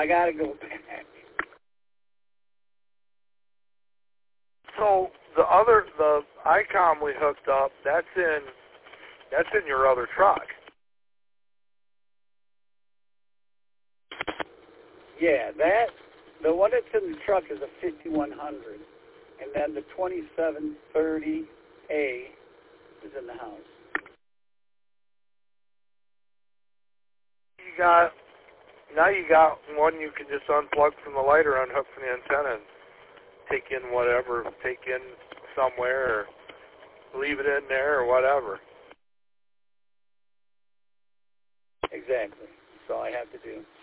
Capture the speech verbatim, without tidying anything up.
I got to go back. So the other, the ICOM we hooked up, that's in, that's in your other truck. Yeah, that, the one that's in the truck is a fifty-one hundred, and then the twenty-seven thirty A is in the house. You got, now you got one you can just unplug from the light or unhook from the antenna and take in whatever, take in somewhere or leave it in there or whatever. Exactly. That's all I have to do.